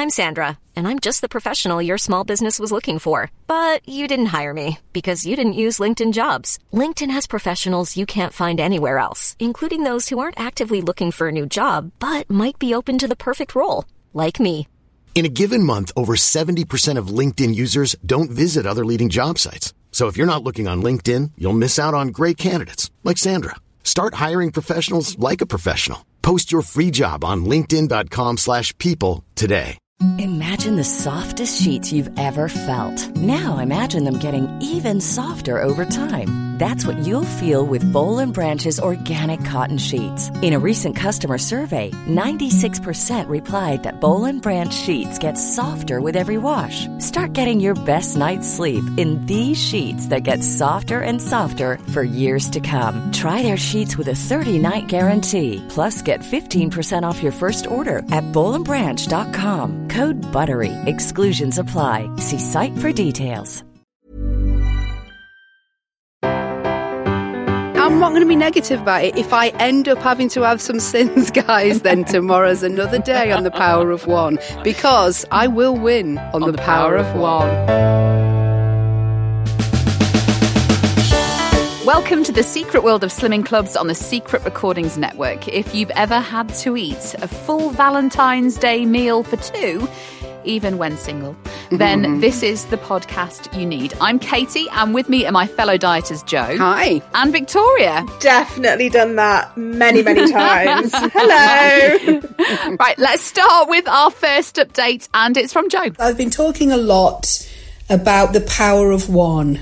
I'm Sandra, and I'm just the professional your small business was looking for. But you didn't hire me because you didn't use LinkedIn Jobs. LinkedIn has professionals you can't find anywhere else, including those who aren't actively looking for a new job, but might be open to the perfect role, like me. In a given month, over 70% of LinkedIn users don't visit other leading job sites. So if you're not looking on LinkedIn, you'll miss out on great candidates like Sandra. Start hiring professionals like a professional. Post your free job on linkedin.com/people today. Imagine the softest sheets you've ever felt. Now imagine them getting even softer over time. That's what you'll feel with Boll & Branch's organic cotton sheets. In a recent customer survey, 96% replied that Boll & Branch sheets get softer with every wash. Start getting your best night's sleep in these sheets that get softer and softer for years to come. Try their sheets with a 30-night guarantee. Plus, get 15% off your first order at bollandbranch.com. Code BUTTERY. Exclusions apply. See site for details. I'm not going to be negative about it. If I end up having to have some sins, guys, then tomorrow's another day on The Power of One, because I will win on The Power of One. Welcome to the secret world of slimming clubs on the Secret Recordings Network. If you've ever had to eat a full Valentine's Day meal for two, even when single, then this is the podcast you need. I'm Katie, and with me are my fellow dieters, Joe. Hi. And Victoria. Definitely done that many, many times. Hello. Right, let's start with our first update, and it's from Joe. I've been talking a lot about the power of one.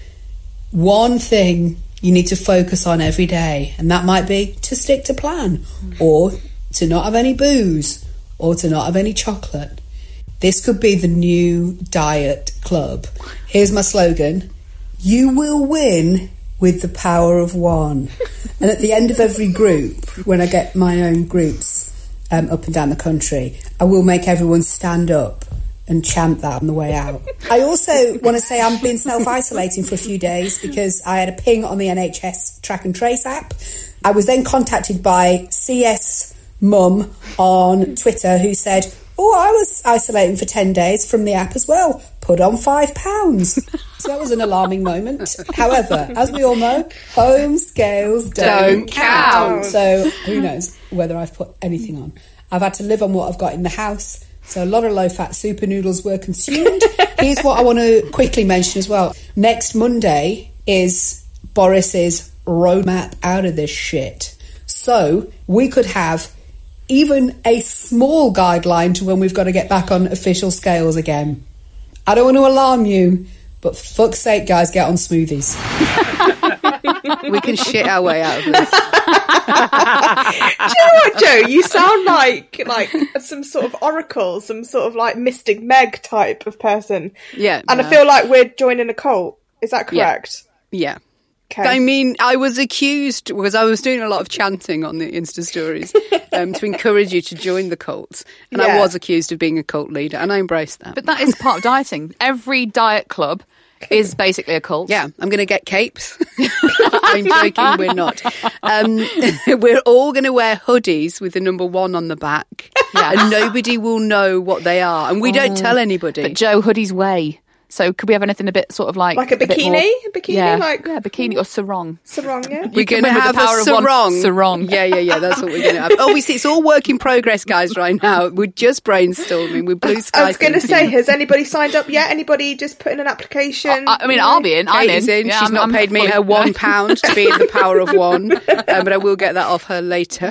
One thing you need to focus on every day, and that might be to stick to plan, or to not have any booze, or to not have any chocolate. This could be the new diet club. Here's my slogan: you will win with the power of one. And at the end of every group, when I get my own groups up and down the country, I will make everyone stand up and chant that on the way out. I also want to say I've been self-isolating for a few days because I had a ping on the NHS Track and Trace app. I was then contacted by CS Mum on Twitter, who said, "Oh, I was isolating for 10 days from the app as well. Put on £5. So that was an alarming moment. However, as we all know, home scales don't count. So who knows whether I've put anything on. I've had to live on what I've got in the house. So a lot of low-fat super noodles were consumed. Here's what I want to quickly mention as well. Next Monday is Boris's roadmap out of this shit. So we could have even a small guideline to when we've got to get back on official scales again. I don't want to alarm you, but for fuck's sake, guys, get on smoothies. We can shit our way out of this. Do you know what, Joe? You sound like some sort of oracle, some sort of like Mystic Meg type of person. Yeah. And I feel like we're joining a cult. Is that correct? Yeah. Okay. I mean, I was accused, because I was doing a lot of chanting on the Insta stories to encourage you to join the cult. And I was accused of being a cult leader, and I embraced that. But that is part of dieting. Every diet club is basically a cult. Yeah, I'm going to get capes. I'm joking, we're not. We're all going to wear hoodies with the number 1 on the back. Yeah. And nobody will know what they are. And we don't tell anybody. But Joe, hoodies weigh. So could we have anything a bit sort of like a bikini? Bikini or sarong. Sarong, yeah. We're going to have a sarong. Sarong. Yeah. That's what we're going to have. Obviously, it's all work in progress, guys, right now. We're just brainstorming. We're blue sky. I was going to say, has anybody signed up yet? Anybody just put in an application? I mean, I'll be in. I'm in. Yeah, she's not paid me her £1 to be in the power of one, but I will get that off her later.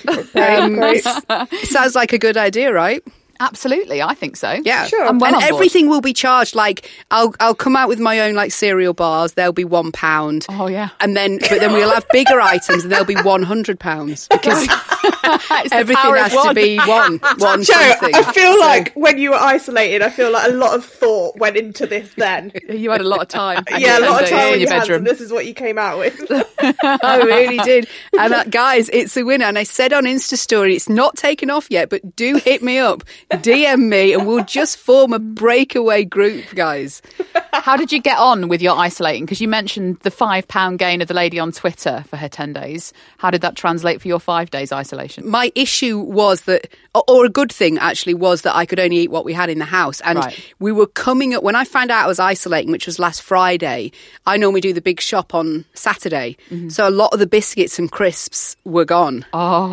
Sounds like a good idea, right? Absolutely, I think so. Yeah, sure. And everything will be charged. Like I'll come out with my own like cereal bars. They'll be £1. Oh yeah. And then we'll have bigger items, and they'll be £100 because everything has to be one Joe, something. I feel like when you were isolated, I feel like a lot of thought went into this. Then you had a lot of time. Yeah, a lot of time in your bedroom. And this is what you came out with. I really did. And guys, it's a winner. And I said on Insta story, it's not taken off yet, but do hit me up. DM me and we'll just form a breakaway group, guys. How did you get on with your isolating? Because you mentioned the £5 gain of the lady on Twitter for her 10 days. How did that translate for your 5 days isolating? isolation. My issue was that, or a good thing actually, was that I could only eat what we had in the house. And we were coming up, when I found out I was isolating, which was last Friday, I normally do the big shop on Saturday. So a lot of the biscuits and crisps were gone.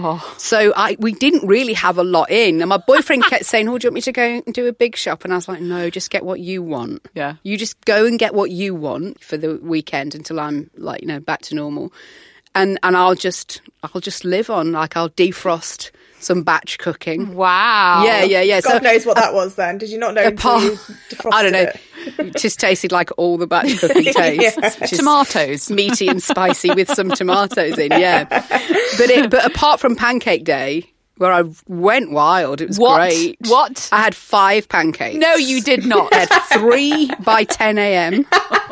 So we didn't really have a lot in. And my boyfriend kept saying, oh, do you want me to go and do a big shop? And I was like, no, just get what you want. Yeah. You just go and get what you want for the weekend until I'm like, back to normal. And I'll just live on, like I'll defrost some batch cooking. Wow. Yeah. God knows what that was then. Did you not know until you defrosted I don't know. it? It just tasted like all the batch cooking tastes. Just Tomatoes. meaty and spicy with some tomatoes in, yeah. But apart from Pancake Day, where I went wild, it was great. What? I had 5 pancakes. No, you did not. I had 3 by 10 a.m.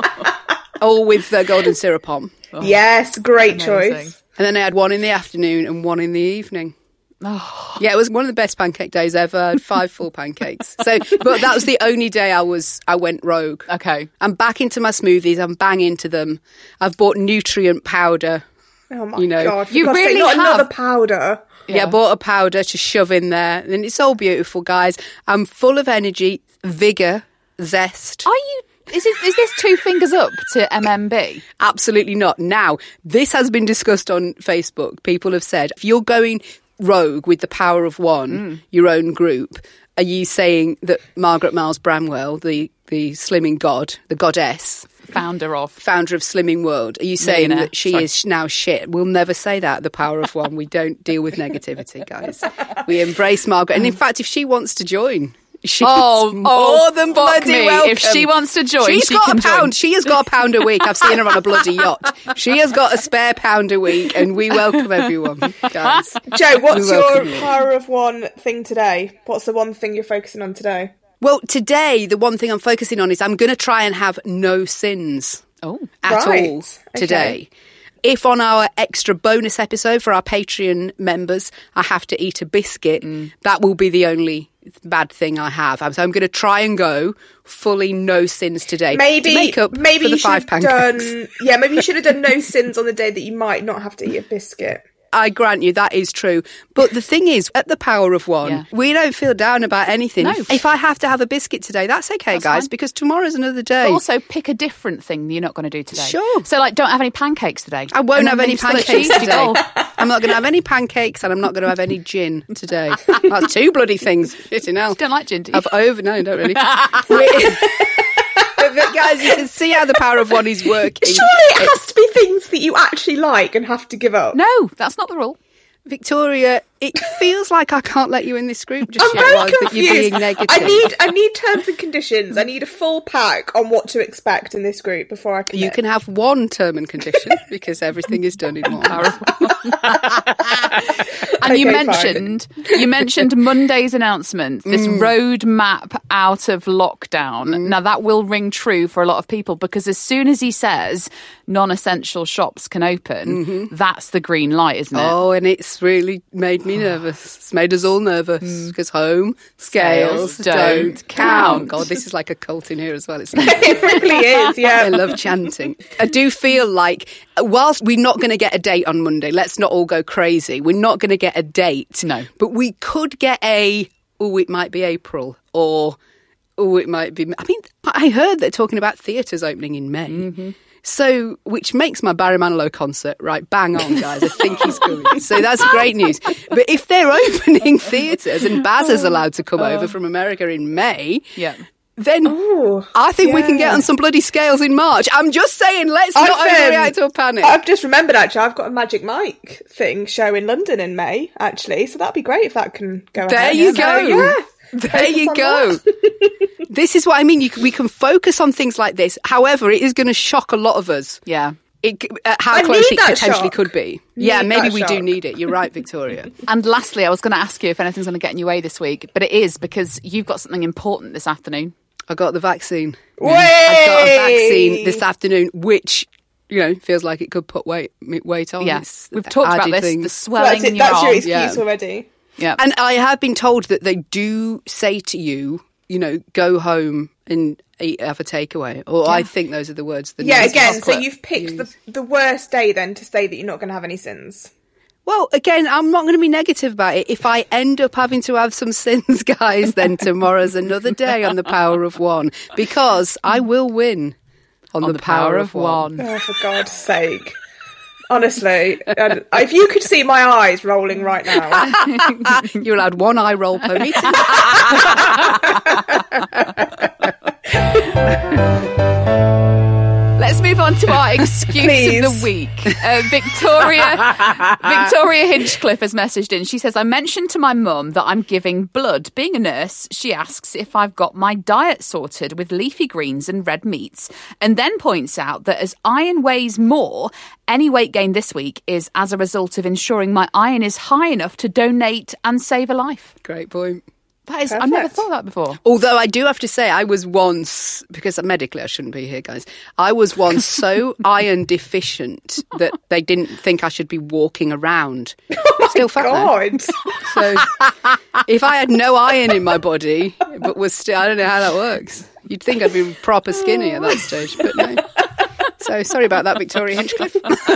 all with golden syrup on. Yes, great Amazing. choice. And then I had 1 in the afternoon and 1 in the evening. Yeah, it was one of the best pancake days ever. I had 5 full pancakes. But that was the only day I went rogue. Okay. I'm back into my smoothies. I'm bang into them. I've bought nutrient powder. Oh my God, for you God's really sake, not have. another powder. Yeah, I bought a powder to shove in there. And it's all beautiful, guys. I'm full of energy, vigour, zest. Are you... Is this 2 fingers up to MMB? Absolutely not. Now, this has been discussed on Facebook. People have said, if you're going rogue with the power of one, your own group, are you saying that Margaret Miles Bramwell, the slimming god, the goddess, Founder of Slimming World, are you saying that she is now shit? We'll never say that, the power of one. We don't deal with negativity, guys. We embrace Margaret. And in fact, if she wants to join... She's more than bloody welcome. If she wants to join, She's she got can a pound. join. She has got a pound a week. I've seen her on a bloody yacht. She has got a spare pound a week, and we welcome everyone, guys. Joe, what's your welcome you. power of one thing today? What's the one thing you're focusing on today? Well, today, the one thing I'm focusing on is I'm going to try and have no sins at all today. If on our extra bonus episode for our Patreon members, I have to eat a biscuit, that will be the only bad thing I have. So I'm going to try and go fully no sins today. Maybe to make up maybe for the you should 5 have pancakes. done. Yeah, maybe you should have done no sins on the day that you might not have to eat a biscuit. I grant you that is true. But the thing is, at the power of one, we don't feel down about anything. No. If I have to have a biscuit today, that's okay, That's guys, fine. because tomorrow's another day. But also pick a different thing that you're not going to do today. Sure. So, like, don't have any pancakes today. I won't And have then any you've still pancakes achieved your today. goal. I'm not going to have any pancakes and I'm not going to have any gin today. That's 2 bloody things. Shitting hell. Don't like gin, do you? No, don't really. But guys, you can see how the power of one is working. Surely it has to be things that you actually like and have to give up. No, that's not the rule. Victoria, it feels like I can't let you in this group just I'm yet, very Rod, that you're confused. being negative. I need terms and conditions. I need a full pack on what to expect in this group before I can. You can have one term and condition because everything is done in one. And Okay, you mentioned Monday's announcement, this roadmap out of lockdown. Now that will ring true for a lot of people because as soon as he says non-essential shops can open, that's the green light, isn't it? Oh, and it's really made me nervous. It's made us all nervous because home scales don't count. God, this is like a cult in here as well, isn't it? It really is, I yeah. love chanting. I do feel like, whilst we're not going to get a date on Monday, let's not all go crazy. We're not going to get a date. No. But we could get it might be April, or, it might be... I mean, I heard they're talking about theatres opening in May. So, which makes my Barry Manilow concert, right, bang on, guys. I think he's coming. So that's great news. But if they're opening theatres and Baz is allowed to come over from America in May... then I think we can get on some bloody scales in March. I'm just saying, let's not overreact to a panic. I've just remembered, actually, I've got a Magic Mike show in London in May, actually, so that'd be great if that can go ahead. There you go. Yeah. There you on go. This is what I mean. We can focus on things like this. However, it is going to shock a lot of us. Yeah. How I close need it that potentially shock. could be. Need Yeah, maybe that we do shock. need it. You're right, Victoria. And lastly, I was going to ask you if anything's going to get in your way this week, but it is because you've got something important this afternoon. I got the vaccine. Way! I got a vaccine this afternoon, which, feels like it could put weight on. Yes, It's we've talked about added this, things. the swelling in your That's your arm. excuse already. Yeah. And I have been told that they do say to you, go home and have a takeaway. Or I think those are the words. Yeah, nurses again, so use. you've picked the worst day then to say that you're not going to have any sins. Well, again, I'm not going to be negative about it. If I end up having to have some sins, guys, then tomorrow's another day on the Power of One, because I will win on the Power of One. Oh, for God's sake. Honestly, if you could see my eyes rolling right now. You'll add one eye roll per meeting. Let's move on to our excuse of the week. Victoria Hinchcliffe has messaged in. She says, I mentioned to my mum that I'm giving blood. Being a nurse, she asks if I've got my diet sorted with leafy greens and red meats, and then points out that as iron weighs more, any weight gain this week is as a result of ensuring my iron is high enough to donate and save a life. Great point. That is, I've never thought of that before. Although I do have to say, I was once, because medically I shouldn't be here, guys, I was once so iron deficient that they didn't think I should be walking around. Still fat though. So if I had no iron in my body, but was still, I don't know how that works. You'd think I'd be proper skinny at that stage, but no. So sorry about that, Victoria Hinchcliffe.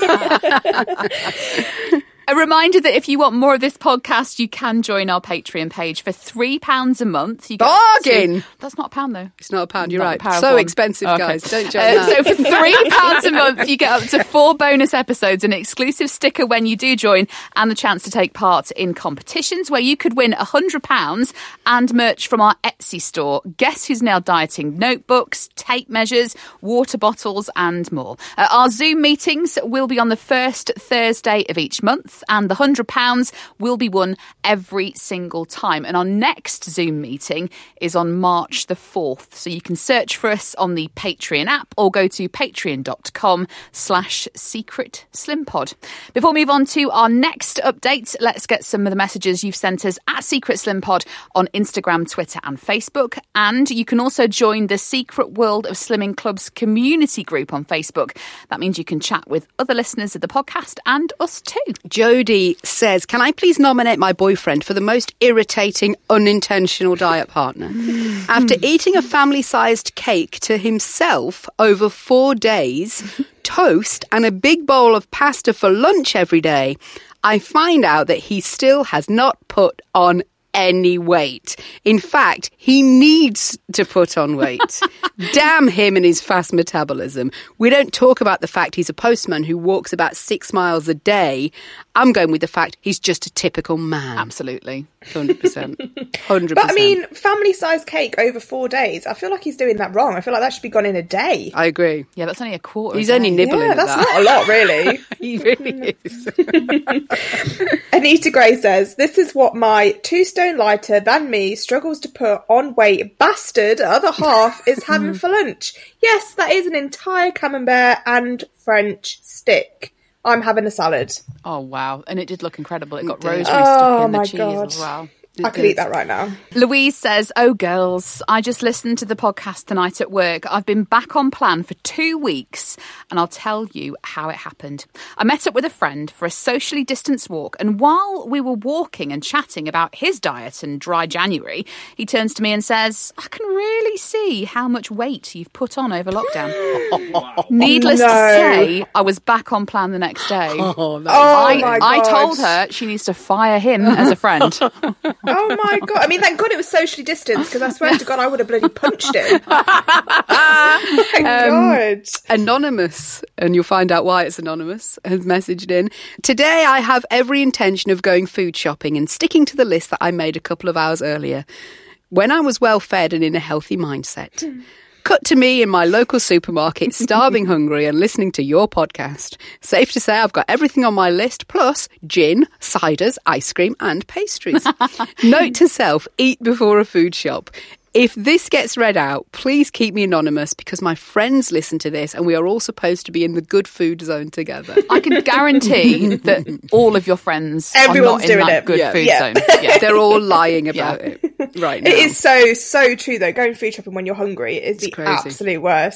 A reminder that if you want more of this podcast, you can join our Patreon page for £3 a month. You get Bargain! That's not a pound, though. It's not a pound, you're Not right. So expensive, guys. Don't join that. So for £3 a month, you get up to 4 bonus episodes, an exclusive sticker when you do join, and the chance to take part in competitions where you could win £100 and merch from our Etsy store. Guess Who's Now Dieting notebooks, tape measures, water bottles, and more. Our Zoom meetings will be on the first Thursday of each month, and the £100 will be won every single time. And our next Zoom meeting is on March the 4th. So you can search for us on the Patreon app or go to patreon.com/secretslimpod. Before we move on to our next update, let's get some of the messages you've sent us at Secret Slim Pod on Instagram, Twitter and Facebook. And you can also join the Secret World of Slimming Club's community group on Facebook. That means you can chat with other listeners of the podcast and us too. Jodie says, can I please nominate my boyfriend for the most irritating, unintentional diet partner? After eating a family-sized cake to himself over 4 days, toast and a big bowl of pasta for lunch every day, I find out that he still has not put on any weight. In fact, he needs to put on weight. Damn him and his fast metabolism. We don't talk about the fact he's a postman who walks about 6 miles a day. I'm going with the fact he's just a typical man. Absolutely. 100%. 100%. But I mean, family-sized cake over 4 days. I feel like he's doing that wrong. I feel like that should be gone in a day. I agree. Yeah, that's only a quarter. He's only nibbling at that's that. not a lot, really. He really is. Anita Gray says, this is what my 2 stone lighter than me struggles to put on weight bastard other half is having for lunch. Yes, that is an entire camembert and French stick. I'm having a salad. Oh, wow. And it did look incredible. It got rosemary stuck in the cheese as well. I could eat that right now. Louise says, oh, girls, I just listened to the podcast tonight at work. I've been back on plan for 2 weeks, and I'll tell you how it happened. I met up with a friend for a socially distanced walk, and while we were walking and chatting about his diet and dry January, he turns to me and says, I can really see how much weight you've put on over lockdown. Needless to say, I was back on plan the next day. My God. I told her she needs to fire him as a friend. Oh my God. I mean, thank God it was socially distanced, because I swear to God I would have bloody punched him. Thank God. Anonymous, and you'll find out why it's anonymous, has messaged in. Today I have every intention of going food shopping and sticking to the list that I made a couple of hours earlier when I was well fed and in a healthy mindset. Cut to me in my local supermarket, starving hungry and listening to your podcast. Safe to say I've got everything on my list, plus gin, ciders, ice cream and pastries. Note to self, eat before a food shop. If this gets read out, please keep me anonymous because my friends listen to this and we are all supposed to be in the good food zone together. I can guarantee that all of your friends Everyone's are not doing in that it. good Yeah. food Yeah. zone. Yeah. They're all lying about it right now. It is so true, though. Going food shopping when you're hungry is the crazy. absolute worst.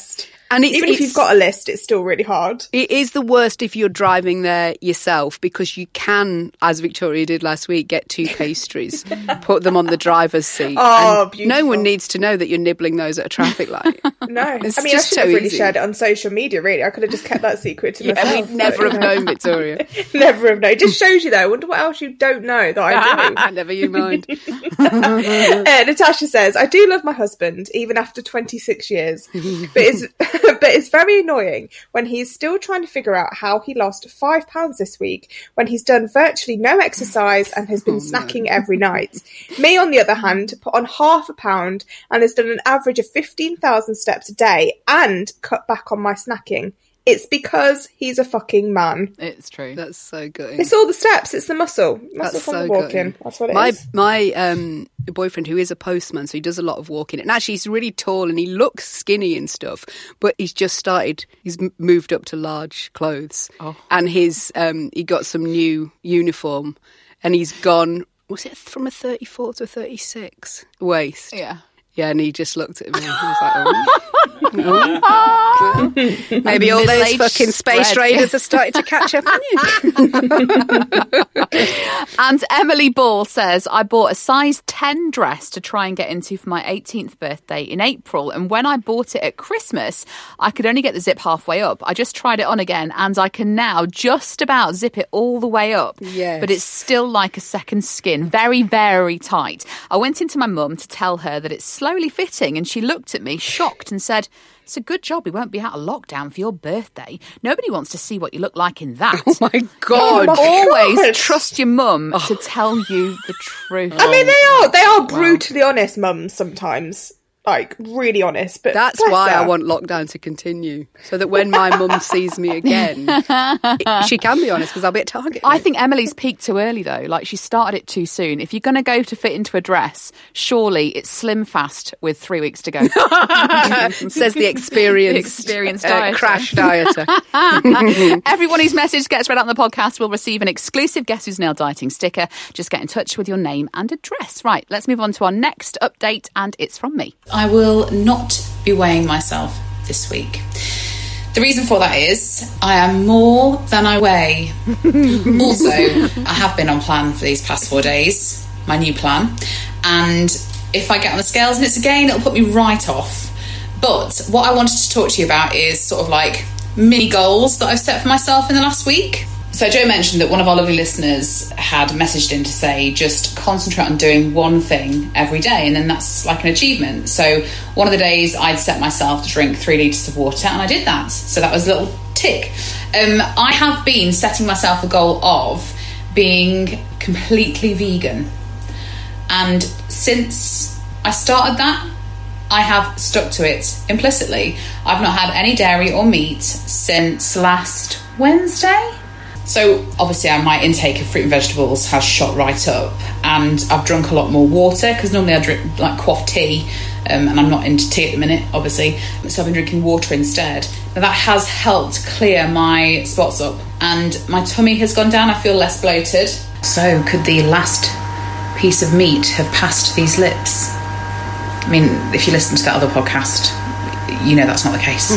And even if you've got a list, it's still really hard. It is the worst if you're driving there yourself, because you can, as Victoria did last week, get 2 pastries, put them on the driver's seat. Oh, beautiful. No one needs to know that you're nibbling those at a traffic light. No. I It's mean, I just should so have really easy. shared it on social media, really. I could have just kept that secret to myself. We'd never have known, Victoria. Never have known. It just shows you, though. I wonder what else you don't know that I do. Never you mind. Natasha says, I do love my husband, even after 26 years. But it's very annoying when he's still trying to figure out how he lost £5 this week when he's done virtually no exercise and has been snacking every night. Me, on the other hand, put on £0.5 and has done an average of 15,000 steps a day and cut back on my snacking. It's because he's a fucking man. It's true. That's so good. It's all the steps. It's the muscle That's from so the walking. gutting. That's what it is. My boyfriend, who is a postman, so he does a lot of walking, and actually he's really tall and he looks skinny and stuff, but he's moved up to large clothes, and he got some new uniform, and he's gone, was it from a 34 to a 36 waist? Yeah, and he just looked at me and he was like, oh. Maybe all those Middle-aged fucking space spread. raiders have started to catch up on you. And Emily Ball says, I bought a size 10 dress to try and get into for my 18th birthday in April. And when I bought it at Christmas, I could only get the zip halfway up. I just tried it on again and I can now just about zip it all the way up. Yes. But it's still like a second skin. Very, very tight. I went into my mum to tell her that it's slowly fitting and she looked at me shocked and said, it's a good job we won't be out of lockdown for your birthday. Nobody wants to see what you look like in that. Oh my God. Always trust your mum to tell you the truth. I mean, they are brutally honest mums sometimes. Like, really honest. But That's bless why her. I want lockdown to continue, so that when my mum sees me again, she can be honest, because I'll be at Target. I think Emily's peaked too early, though. Like, she started it too soon. If you're going to go to fit into a dress, surely it's slim fast with 3 weeks to go. Says the experienced dieter. crash dieter. Everyone whose message gets read out on the podcast will receive an exclusive Guess Who's Nail Dieting sticker. Just get in touch with your name and address. Right, let's move on to our next update, and it's from me. I will not be weighing myself this week. The reason for that is I am more than I weigh. Also, I have been on plan for these past 4 days, my new plan, and if I get on the scales and it's a gain, it'll put me right off. But what I wanted to talk to you about is sort of like mini goals that I've set for myself in the last week. So Joe mentioned that one of our lovely listeners had messaged in to say just concentrate on doing one thing every day, and then that's like an achievement. So one of the days I'd set myself to drink 3 litres of water, and I did that. So that was a little tick. I have been setting myself a goal of being completely vegan. And since I started that, I have stuck to it implicitly. I've not had any dairy or meat since last Wednesday. So obviously my intake of fruit and vegetables has shot right up, and I've drunk a lot more water because normally I drink like quaff tea, and I'm not into tea at the minute, obviously, so I've been drinking water instead. Now that has helped clear my spots up and my tummy has gone down. I feel less bloated. So could the last piece of meat have passed these lips? I mean, if you listen to that other podcast, you know that's not the case.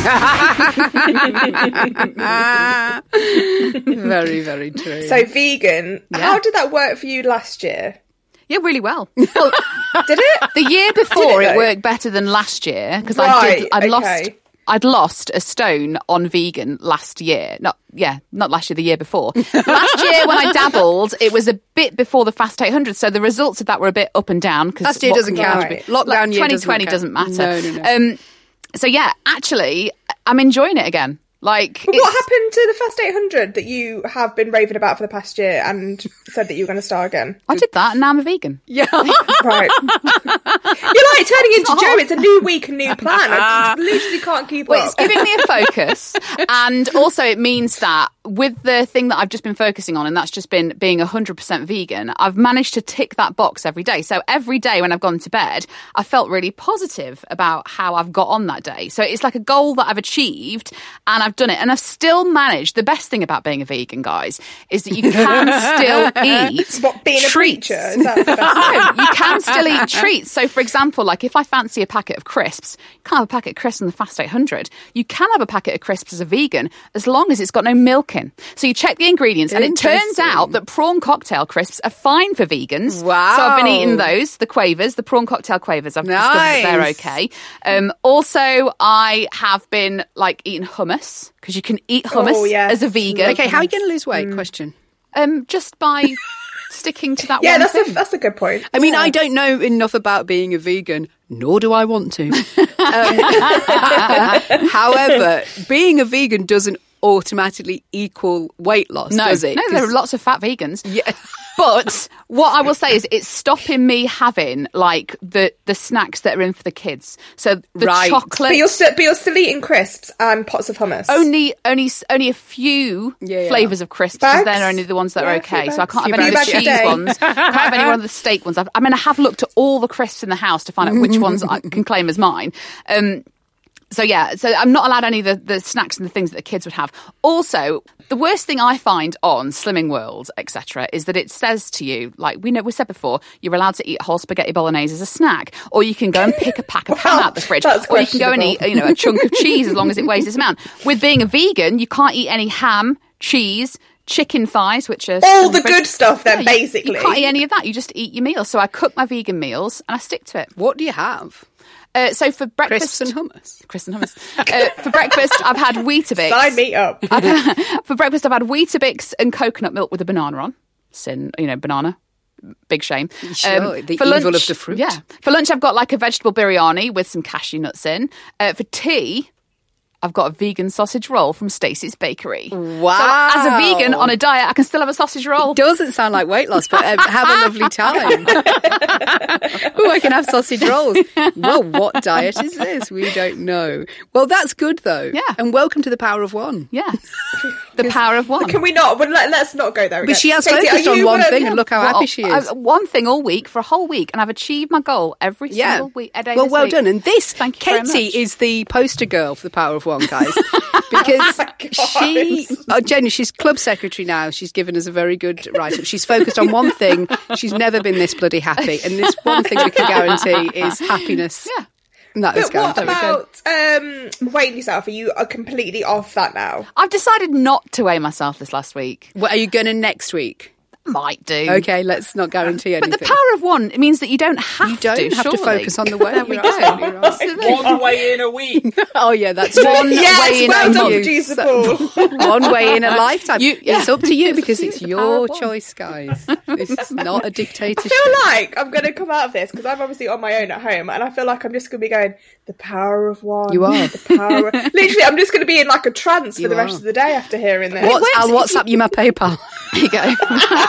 Very, very true. So vegan, how did that work for you last year? Yeah, really well. Well, Did it? the year before Did it it though? worked better than last year because Right, I'd lost a stone on vegan last year. Not last year, the year before. Last year when I dabbled, it was a bit before the Fast 800, so the results of that were a bit up and down. Last year doesn't count. Right. Lockdown year 2020 doesn't matter. No. So yeah, actually, I'm enjoying it again. Like, But what happened to the Fast 800 that you have been raving about for the past year and said that you were going to start again? I did that, and now I'm a vegan. Yeah. Right. You're like turning into Joe. It's a new week, a new plan. I literally can't keep Well, up. it's giving me a focus, and also it means that with the thing that I've just been focusing on, and that's just been being 100% vegan, I've managed to tick that box every day. So every day when I've gone to bed, I felt really positive about how I've got on that day. So it's like a goal that I've achieved, and I've done it. And I've still managed. The best thing about being a vegan, guys, is that you can still eat being treats. A preacher, is that the best No, you can still eat treats. So, for example, like if I fancy a packet of crisps, you can't have a packet of crisps on the Fast 800. You can have a packet of crisps as a vegan as long as it's got no milk in. So you check the ingredients, and it turns out that prawn cocktail crisps are fine for vegans. Wow. So I've been eating those, the Quavers, the prawn cocktail Quavers. I've discovered that they're okay. Also, I have been like eating hummus, because you can eat hummus as a vegan. Okay, how are you going to lose weight? Question. Just by sticking to that Yeah, one that's thing. that's a good point. I mean, I don't know enough about being a vegan, nor do I want to. However, being a vegan doesn't automatically equal weight loss, does it? No, there are lots of fat vegans. Yeah. But what I will say is it's stopping me having like the snacks that are in for the kids. So the chocolate. But you're still eating crisps and pots of hummus. Only a few flavours of crisps, because they're only the ones that are okay. So I can't have any of the cheese ones. I can't have any one of the steak ones. I have looked at all the crisps in the house to find out which ones I can claim as mine. So I'm not allowed any of the snacks and the things that the kids would have. Also, the worst thing I find on Slimming World, etc., is that it says to you, like we said before, you're allowed to eat whole spaghetti bolognese as a snack, or you can go and pick a pack of ham out the fridge, or you can go and eat a chunk of cheese as long as it weighs this amount. With being a vegan, you can't eat any ham, cheese, chicken thighs, which are all the good stuff then, basically. You can't eat any of that. You just eat your meals. So I cook my vegan meals and I stick to it. What do you have? So for breakfast... Crisps and hummus. For breakfast, I've had Weetabix. Sign me up. For breakfast, I've had Weetabix and coconut milk with a banana on. Banana. Big shame. Sure, the for evil lunch, of the fruit. Yeah. For lunch, I've got like a vegetable biryani with some cashew nuts in. For tea, I've got a vegan sausage roll from Stacey's Bakery. Wow. So as a vegan on a diet, I can still have a sausage roll. It doesn't sound like weight loss, but have a lovely time. Oh, I can have sausage rolls. Well, what diet is this? We don't know. Well, that's good, though. Yeah. And welcome to the power of one. Yeah. The power of one. Can we not? Well, let's not go there again. But she has Katie, focused on one thing, and look how happy she is. One thing all week for a whole week, and I've achieved my goal every single week. A day well, this well week. done. And this, Thank you very Katie, much. is the poster girl for the power of one, guys. Because Jenny, she's club secretary now. She's given us a very good write-up. She's focused on one thing. She's never been this bloody happy. And this one thing we can guarantee is happiness. Yeah. And that is But what guaranteed. about weighing yourself? Are you completely off that now? I've decided not to weigh myself this last week. What, are you going to next week? Might do. Okay, let's not guarantee anything. But the power of one, it means that you don't have You don't have to surely. focus on the weight. There we You're go. absolutely right. One way in a week. Oh, yeah, that's one Yes, way in well a done, month. producer Paul. One way in a lifetime. Yeah. It's up to you because Use it's the power your of one. choice, guys. It's not a I dictatorship. feel like I'm going to come out of this because I'm obviously on my own at home, and I feel like I'm just going to be going, the power of one. You are. The power. Literally, I'm just going to be in like a trance for You the rest are. of the day after hearing this. I'll WhatsApp you my PayPal. There you go.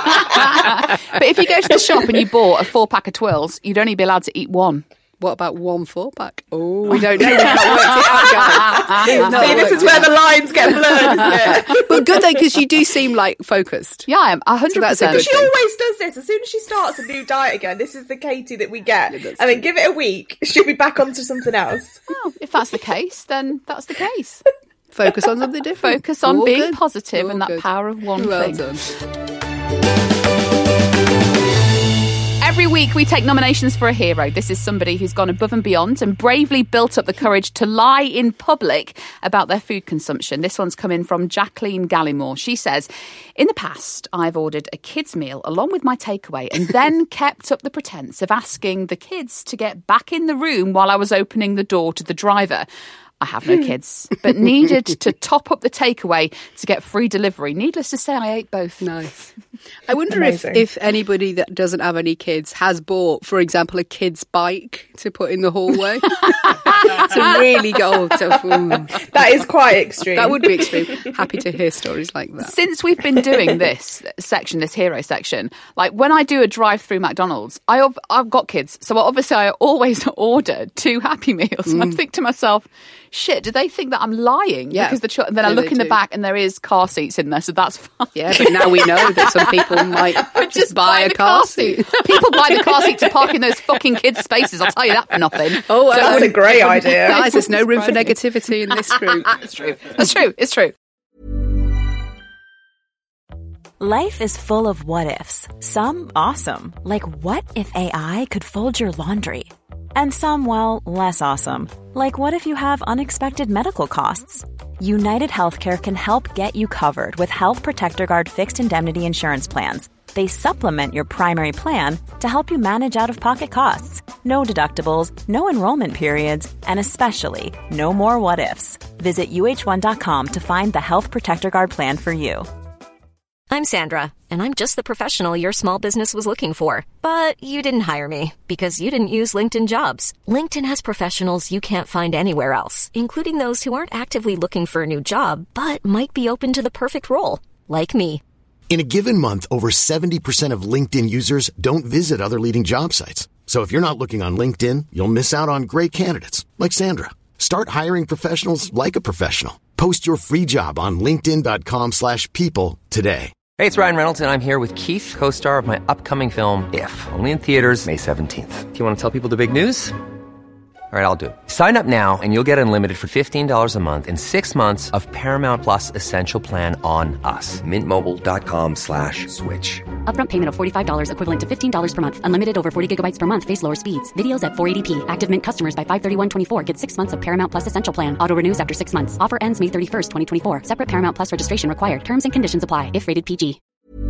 But if you go to the shop and you bought a 4-pack of twirls, you'd only be allowed to eat one. What about 1 4-pack? Oh, we don't know. We've not worked it out, guys. We've not See, this worked is where the lines get blurred, isn't it? But good though, because you do seem like focused. Yeah, I am 100%. So that's a good She always does this. As soon as she starts a new diet again, this is the Katie that we get. And then give it a week, she'll be back onto something else. Well, if that's the case, then that's the case. Focus on something different. Focus on All being good. positive All and that good. power of one Well thing. done. Every week we take nominations for a hero. This is somebody who's gone above and beyond and bravely built up the courage to lie in public about their food consumption. This one's coming from Jacqueline Gallimore. She says, in the past, I've ordered a kids' meal along with my takeaway and then kept up the pretense of asking the kids to get back in the room while I was opening the door to the driver. I have no kids, but needed to top up the takeaway to get free delivery. Needless to say, I ate both. Nice. I wonder if anybody that doesn't have any kids has bought, for example, a kid's bike to put in the hallway. To really go that is quite extreme. That would be extreme. Happy to hear stories like that. Since we've been doing this section, this hero section, like when I do a drive-through McDonald's, I've got kids, so obviously I always order 2 Happy Meals. And I think to myself, shit, do they think that I'm lying? Yeah. Because then I look in the back and there is car seats in there, so that's fine. Yeah, but now we know that some people might just buy a car seat. People buy the car seat to park in those fucking kids' spaces. I'll tell you that for nothing. Oh, that's a great idea. Guys, there's no room for negativity in this group. It's true. That's true. It's true. Life is full of what-ifs. Some awesome, like what if AI could fold your laundry? And some, well, less awesome, like what if you have unexpected medical costs? United Healthcare can help get you covered with Health Protector Guard fixed indemnity insurance plans. They supplement your primary plan to help you manage out-of-pocket costs. No deductibles, no enrollment periods, and especially no more what-ifs. Visit uh1.com to find the Health Protector Guard plan for you. I'm Sandra, and I'm just the professional your small business was looking for. But you didn't hire me because you didn't use LinkedIn Jobs. LinkedIn has professionals you can't find anywhere else, including those who aren't actively looking for a new job, but might be open to the perfect role, like me. In a given month, over 70% of LinkedIn users don't visit other leading job sites. So if you're not looking on LinkedIn, you'll miss out on great candidates like Sandra. Start hiring professionals like a professional. Post your free job on linkedin.com/people today. Hey, it's Ryan Reynolds, and I'm here with Keith, co-star of my upcoming film, If, only in theaters May 17th. Do you want to tell people the big news? All right, I'll do it. Sign up now and you'll get unlimited for $15 a month and 6 months of Paramount Plus Essential Plan on us. MintMobile.com/switch. Upfront payment of $45 equivalent to $15 per month. Unlimited over 40 gigabytes per month. Face lower speeds. Videos at 480p. Active Mint customers by 531.24 get 6 months of Paramount Plus Essential Plan. Auto renews after 6 months. Offer ends May 31st, 2024. Separate Paramount Plus registration required. Terms and conditions apply if rated PG.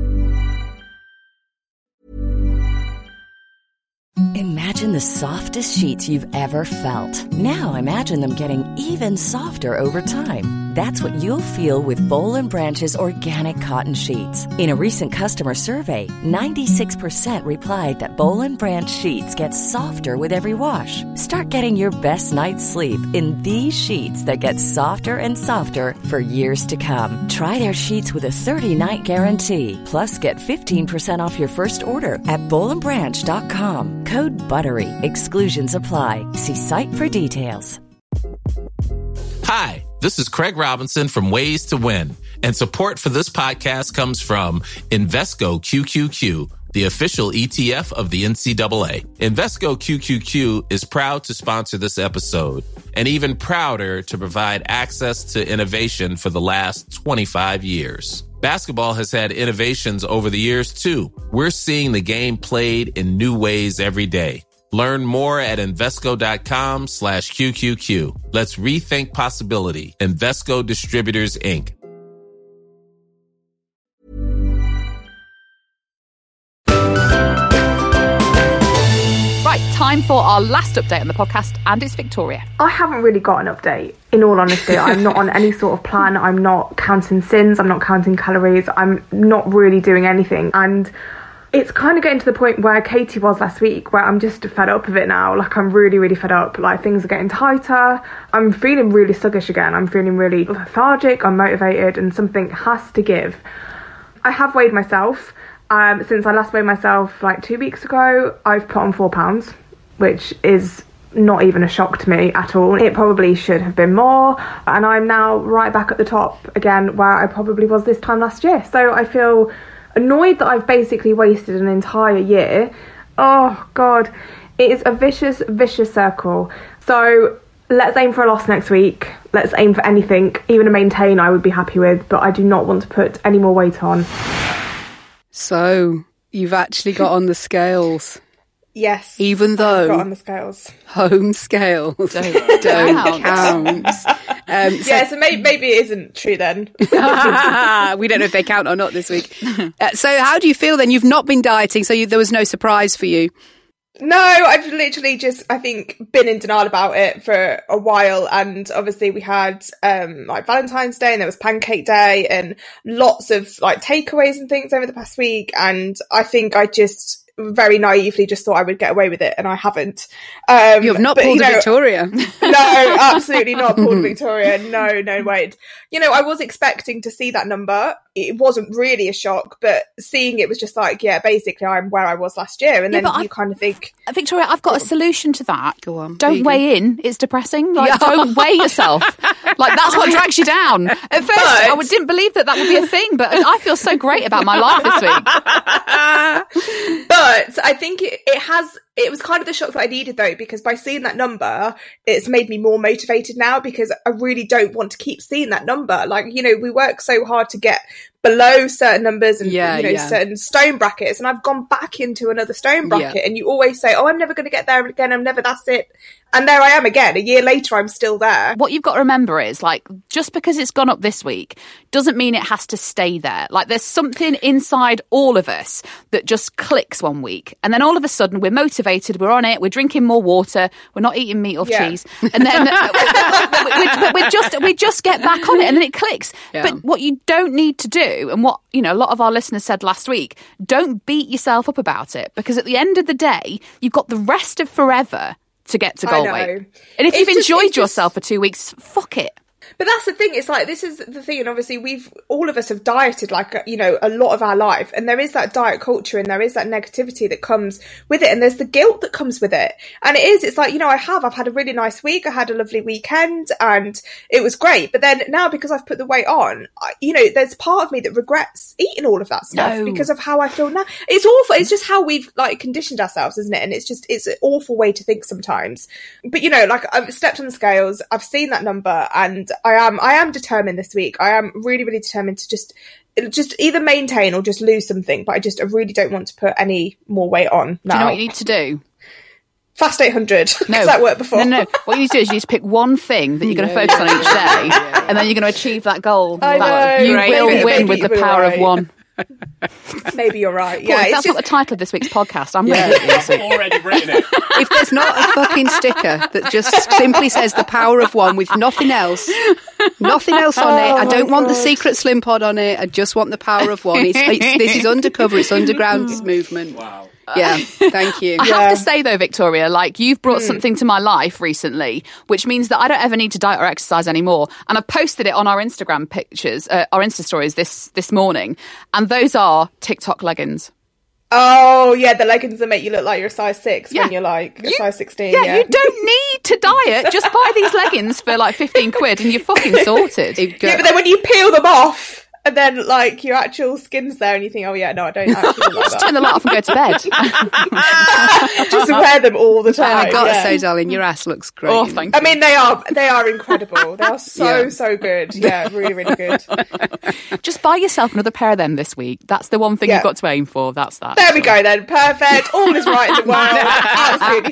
Imagine the softest sheets you've ever felt. Now imagine them getting even softer over time. That's what you'll feel with Boll & Branch's organic cotton sheets. In a recent customer survey, 96% replied that Boll & Branch sheets get softer with every wash. Start getting your best night's sleep in these sheets that get softer and softer for years to come. Try their sheets with a 30-night guarantee. Plus, get 15% off your first order at bollandbranch.com. Code BUTTERY. Exclusions apply. See site for details. Hi, this is Craig Robinson from Ways to Win, and support for this podcast comes from Invesco QQQ, the official ETF of the NCAA. Invesco QQQ is proud to sponsor this episode, and even prouder to provide access to innovation for the last 25 years. Basketball has had innovations over the years, too. We're seeing the game played in new ways every day. Learn more at Invesco.com/QQQ. Let's rethink possibility. Invesco Distributors, Inc. Right, time for our last update on the podcast, and it's Victoria. I haven't really got an update, in all honesty. I'm not on any sort of plan. I'm not counting sins. I'm not counting calories. I'm not really doing anything. And it's kind of getting to the point where Katie was last week, where I'm just fed up of it now. Like, I'm really, really fed up. Like, things are getting tighter. I'm feeling really sluggish again. I'm feeling really lethargic, unmotivated, and something has to give. I have weighed myself. Since I last weighed myself like 2 weeks ago, I've put on 4 pounds, which is not even a shock to me at all. It probably should have been more, and I'm now right back at the top again where I probably was this time last year. So I feel annoyed that I've basically wasted an entire year. Oh God, it is a vicious, vicious circle. So let's aim for a loss next week. Let's aim for anything, even a maintain I would be happy with, but I do not want to put any more weight on. So you've actually got on the scales. Yes. Even though I've got on the scales. Home scales don't count. So maybe it isn't true then. We don't know if they count or not this week. So how do you feel then? You've not been dieting, so there was no surprise for you. No, I've literally just, I think, been in denial about it for a while. And obviously we had like Valentine's Day, and there was Pancake Day, and lots of like takeaways and things over the past week. And I think I just very naively just thought I would get away with it, and I haven't. You have not pulled a Victoria. No, absolutely not pulled Victoria. No way. You know, I was expecting to see that number. It wasn't really a shock, but seeing it was just like, yeah, basically I'm where I was last year. And then you kind of think... Victoria, I've got a solution to that. Go on. Don't weigh in. It's depressing. Like, don't weigh yourself. Like, that's what drags you down. At first, I didn't believe that would be a thing, but I feel so great about my life this week. But I think it was kind of the shock that I needed, though, because by seeing that number, it's made me more motivated now, because I really don't want to keep seeing that number. Like, you know, we work so hard to get below certain numbers and certain stone brackets, and I've gone back into another stone bracket, and you always say, oh, I'm never going to get there again, that's it. And there I am again. A year later, I'm still there. What you've got to remember is, like, just because it's gone up this week doesn't mean it has to stay there. Like, there's something inside all of us that just clicks one week, and then all of a sudden we're motivated, we're on it, we're drinking more water, we're not eating meat or cheese, and then we just get back on it, and then it clicks. But what you don't need to do, and what, you know, a lot of our listeners said last week, don't beat yourself up about it, because at the end of the day, you've got the rest of forever to get to goal weight. And if you've enjoyed yourself for 2 weeks, fuck it. But that's the thing. It's like, this is the thing. And obviously all of us have dieted, like, you know, a lot of our life. And there is that diet culture, and there is that negativity that comes with it. And there's the guilt that comes with it. And it's like, you know, I've had a really nice week. I had a lovely weekend and it was great. But then now, because I've put the weight on, you know, there's part of me that regrets eating all of that stuff because of how I feel now. It's awful. It's just how we've like conditioned ourselves, isn't it? And it's an awful way to think sometimes. But, you know, like, I've stepped on the scales. I've seen that number, and I am determined this week. I am really, really determined to just either maintain or just lose something. But I really don't want to put any more weight on now. Do you know what you need to do? Fast 800. No, that worked before. No. What you need to do is you need to pick one thing that you're going to focus on each day, and then you're going to achieve that goal. I know. You will win with the power of one. Maybe you're right. Yeah, that's not the title of this week's podcast. I'm ready. I've already written it. If there's not a fucking sticker that just simply says the power of one with nothing else on it, I don't want the secret Slim Pod on it. I just want the power of one. This is undercover. It's underground movement. Wow. Yeah, thank you. I have to say, though, Victoria, like, you've brought something to my life recently, which means that I don't ever need to diet or exercise anymore. And I've posted it on our Instagram pictures, our Insta stories this morning. And those are TikTok leggings. Oh, yeah, the leggings that make you look like you're a size 6 when you're like a size 16. Yeah, you don't need to diet. Just buy these leggings for like 15 quid and you're fucking sorted. Yeah, but then when you peel them off, and then, like, your actual skin's there and you think, oh, yeah, no, I don't actually look like Just turn the light off and go to bed. Just wear them all the time. I gotta say, darling, your ass looks great. Oh, thank you. I mean, they are incredible. They are so good. Yeah, really, really good. Just buy yourself another pair of them this week. That's the one thing you've got to aim for. That's that. There we go, then. Perfect. All is right in the world. Absolutely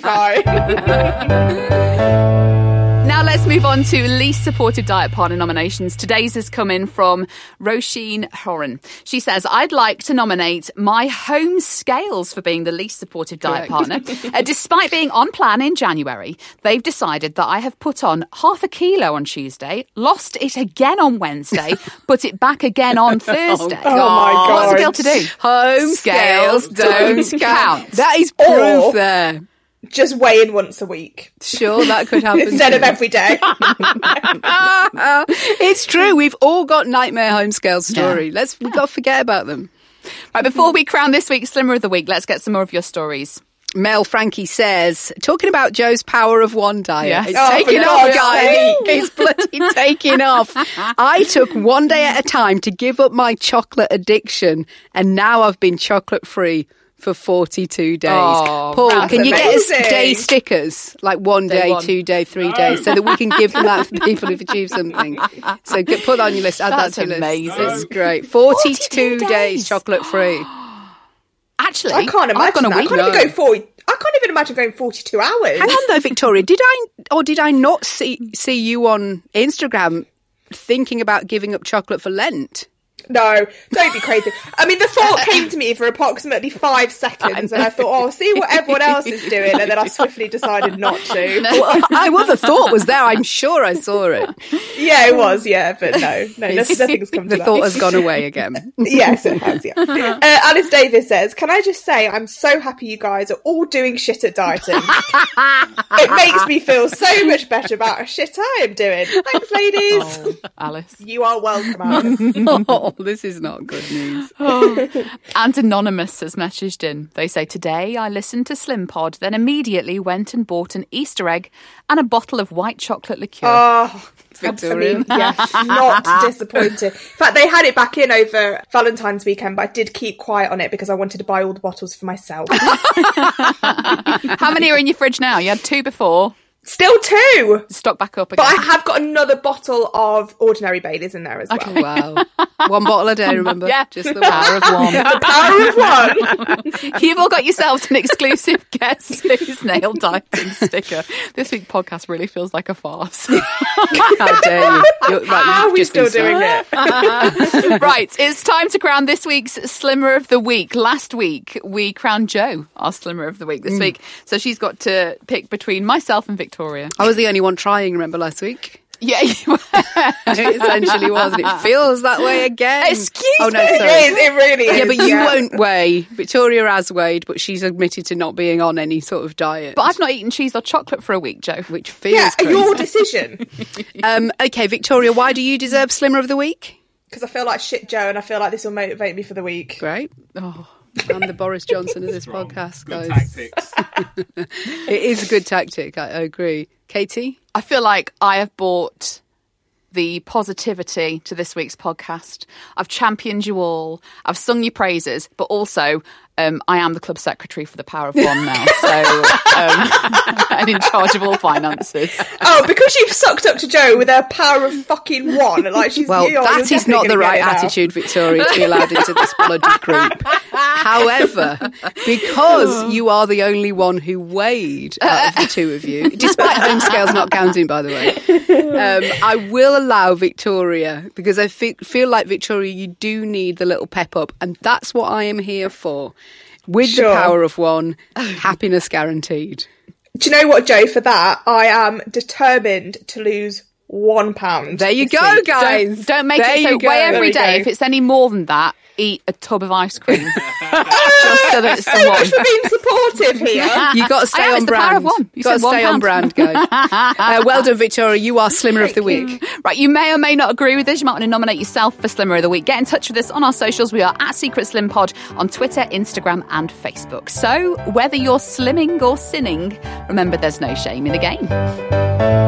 fine. Now let's move on to least supportive diet partner nominations. Today's has come in from Roisin Horan. She says, I'd like to nominate my home scales for being the least supportive diet partner. Despite being on plan in January, they've decided that I have put on 0.5 kilo on Tuesday, lost it again on Wednesday, put it back again on Thursday. Oh my God. What's the girl to do? Home scales don't count. That is proof there. Just weigh in once a week. Sure, that could happen. Instead of every day. It's true. We've all got nightmare home scale story. We've got to forget about them. Right, before we crown this week's Slimmer of the Week, let's get some more of your stories. Mel Frankie says, talking about Joe's power of one diet. Yes. It's taking off, guys. It's bloody taking off. I took one day at a time to give up my chocolate addiction, and now I've been chocolate free for 42 days. Oh, Paul, can you get us amazing. day stickers? Like 1 day, 2 day, 3 days, so that we can give them out for people who've achieved something. So put that on your list. Add That's that to your amazing. list. It's great. 42 days chocolate free. Actually, I can't imagine that. I can't even imagine going 42 hours. Hang on though, Victoria. Did I not see you on Instagram thinking about giving up chocolate for Lent? No, don't be crazy. I mean, the thought came to me for approximately 5 seconds, and I thought, I'll see what everyone else is doing, and then I swiftly decided not to. Well, the thought was there. I'm sure I saw it. Yeah, it was, yeah, but no, nothing's come to The that. thought has gone away again. Yes, it has, yeah. Alice Davis says, can I just say I'm so happy you guys are all doing shit at dieting. It makes me feel so much better about a shit I am doing. Thanks, ladies. Oh, Alice. You are welcome, Alice. Oh, this is not good news. And Anonymous has messaged in. They say, today I listened to Slim Pod, then immediately went and bought an Easter egg and a bottle of white chocolate liqueur. Oh, Victoria. Yes, not disappointed. In fact, they had it back in over Valentine's weekend, but I did keep quiet on it because I wanted to buy all the bottles for myself. How many are in your fridge now? You had 2 before. Still 2. Stock back up again. But I have got another bottle of ordinary Baileys in there as well. Okay, wow. 1 bottle a day, remember? Yeah. Just the power of one. The power of one. You've all got yourselves an exclusive Guess Who's Nail Dieting sticker. This week's podcast really feels like a farce. How dare you? How are we still doing it? Right, it's time to crown this week's Slimmer of the Week. Last week, we crowned Jo our Slimmer of the Week this week. So she's got to pick between myself and Victoria. I was the only one trying, remember, last week? Yeah, you were. It essentially was, and it feels that way again. Excuse me. Oh, no, sorry. It really is. Yeah, but you won't weigh. Victoria has weighed, but she's admitted to not being on any sort of diet. But I've not eaten cheese or chocolate for a week, Jo. Which feels crazy. Your decision. Okay, Victoria, why do you deserve Slimmer of the Week? Because I feel like shit, Jo, and I feel like this will motivate me for the week. Great. Oh, I'm the Boris Johnson of this podcast, Good guys. tactics. It is a good tactic, I agree. Katie? I feel like I have brought the positivity to this week's podcast. I've championed you all. I've sung your praises, but also I am the club secretary for the Power of One now, so I'm in charge of all finances. Oh, because you've sucked up to Jo with her power of fucking one. Like she's Well, that is not the right attitude, Victoria, to be allowed into this bloody group. However, because you are the only one who weighed out of the two of you, despite home scales not counting, by the way, I will allow Victoria, because I feel like, Victoria, you do need the little pep up, and that's what I am here for. With the Power of One, happiness guaranteed. Do you know what, Jo? For that, I am determined to lose £1. There you go, guys. Don't make it so weigh every day. If it's any more than that, eat a tub of ice cream. Just so that it's so much for being supportive here. You got to stay on brand. You got to stay on brand, guys. Well done, Victoria. You are Slimmer of the Week. Right, you may or may not agree with this. You might want to nominate yourself for Slimmer of the Week. Get in touch with us on our socials. We are at Secret Slim Pod on Twitter, Instagram and Facebook. So whether you're slimming or sinning, remember there's no shame in the game.